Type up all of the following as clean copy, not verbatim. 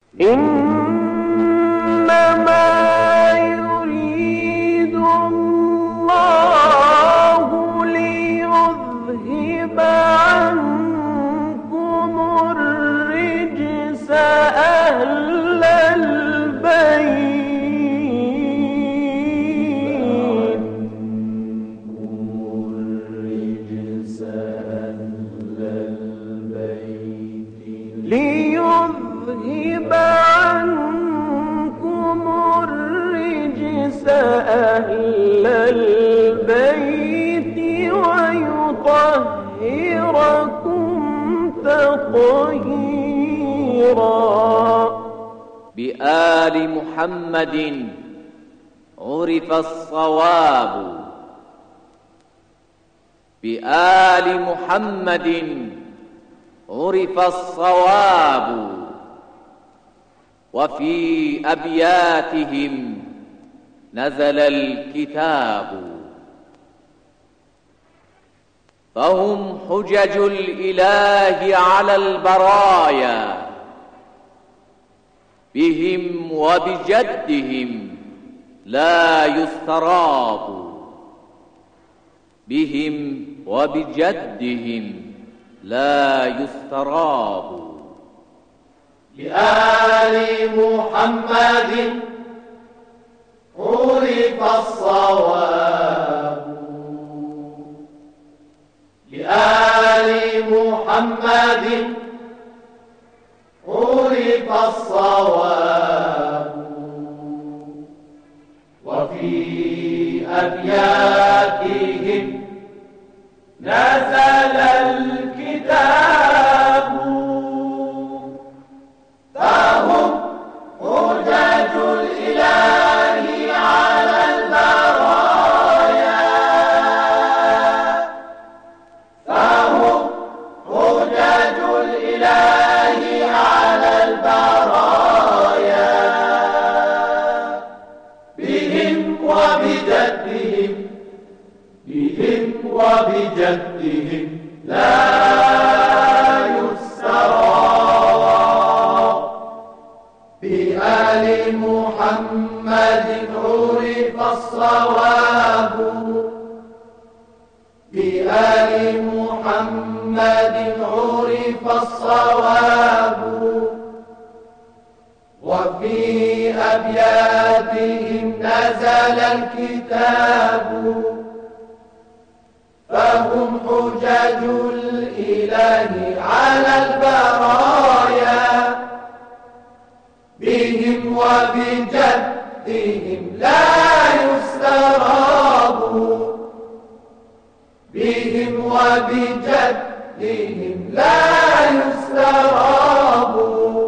إنما يريد الله ليذهب عنكم الرجس أهل البيت ليذهب عنكم الرجس أهل البيت ويطهركم تطهيرا. بآل محمد عرف الصواب، بآل محمد عرف الصواب، وفي أبياتهم نزل الكتاب. فهم حجج الإله على البرايا، بهم وبجدهم لا يستراب، بهم وبجدهم لا يستراب. لآل محمد عرف الصواب، لآل محمد عرف الصواب، وفي أبياتهم نزل الكتاب. فهم حجج الإله على البرايا، فهم حجج الإله على البرايا، بهم وبجدهم، بهم وبجدهم لا يستراب. بآل محمد عرف الصواب، بآل محمد عرف الصواب، وفي أبياتهم نزل الكتاب. فهم حجج الإله على البرايا، بهم وبجدهم لا يستراب، بهم وبجدهم لا يستراب.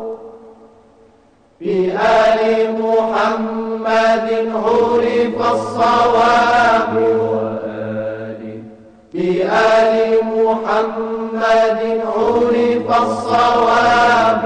بآل محمد عرف الصواب، بآل محمد عرف الصواب،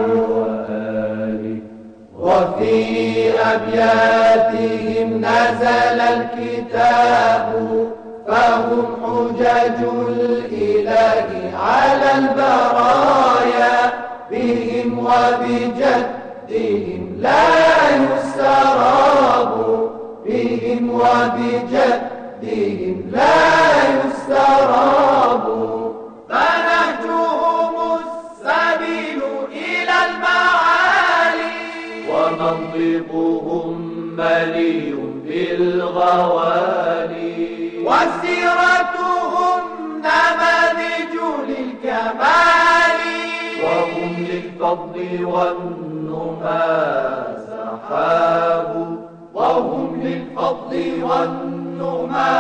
وفي أبياتهم نزل الكتاب. فهم حجج الإله على البرايا، بهم وبجدهم لا يستراب، بهم وبجدهم لا يستراب. فنهجهم السبيل إلى المعالي، ومنطقهم مليء بالغوالي، وسيرتهم نماذج للكمال، وهم للفضل والنمى سحاب، وهم للفضل والنمى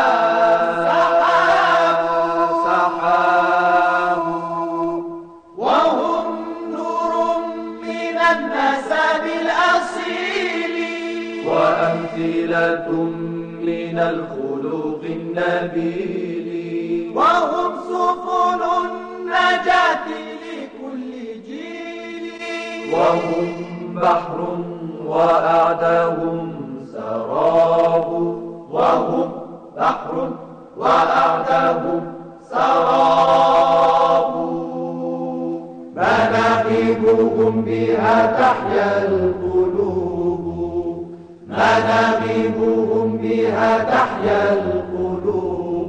سحاب، وهم نور من النسب الأصيل، وأمثلة من الخلق النبيل، وهم سفن النجاة لكل جيل، وهم بحر وأعداهم سراب، وهم بحر وأعداهم سراب. مناقبهم بها تحيا القلوب، مناقبهم بها تحيا القلوب،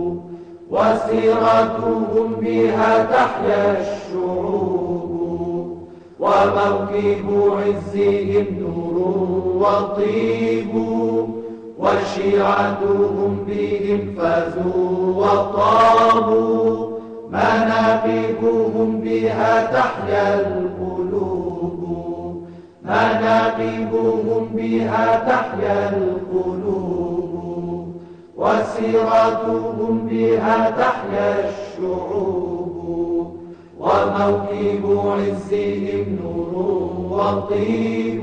وسيرتهم بها تحيا الشعوب، وموكب عزهم نور وطيب، وشيعتهم بهم فازوا وطابوا، مناقبهم بها تحيا القلوب، مناقبهم بها تحيا القلوب، وسيرتهم بها تحيا الشعوب، وموكب عزهم نور وطيب،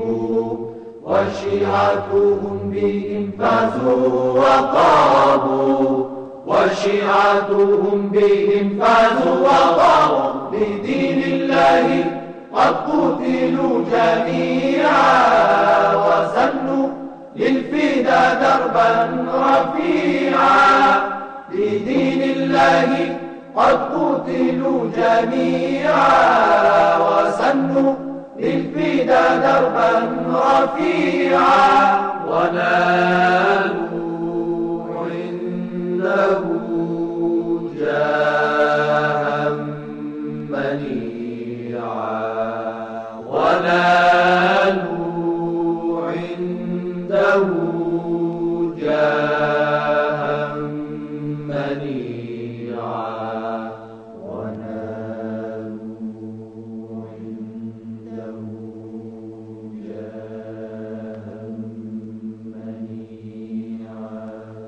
وشيعتهم بهم فازوا وطابوا، وشيعتهم بهم فازوا وطابوا، لدين الله قد قتلوا جميعا، وسنوا للفدا دربا رفيعا، لدين الله قد قتلوا جميعا، وسنوا للفدا دربا رفيعا، ونالوا عنده جاها منيعا، ونالوا عنده جاها منيعا، ونالوا عنده جاها منيعا،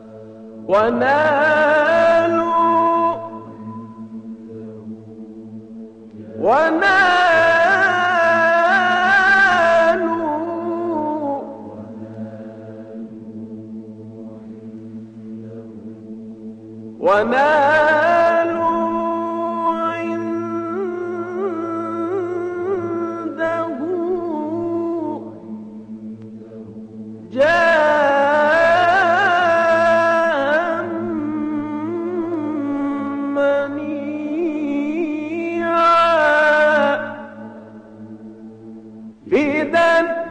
ونالوا عنده جاها منيعا، فدا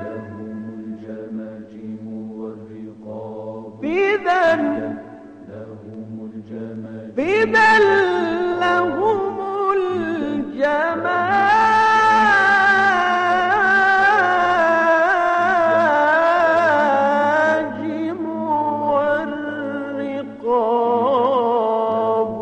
فدا لهم الجماجم والرقاب،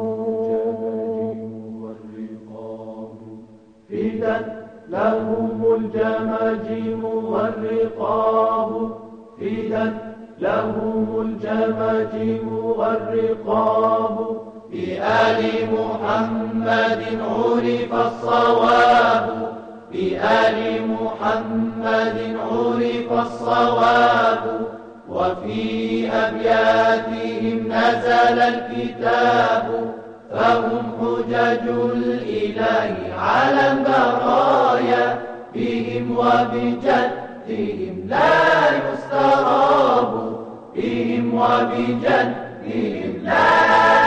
فدا لهم الجماجم والرقاب، فدا لهم الجماجم والرقاب، بآل محمد عرف الصواب، بآل محمد عرف الصواب، وفي أبياتهم نزل الكتاب، فهم حجج الإله على البرايا، بهم وبجدهم لا يستراب، بهم وبجدهم لا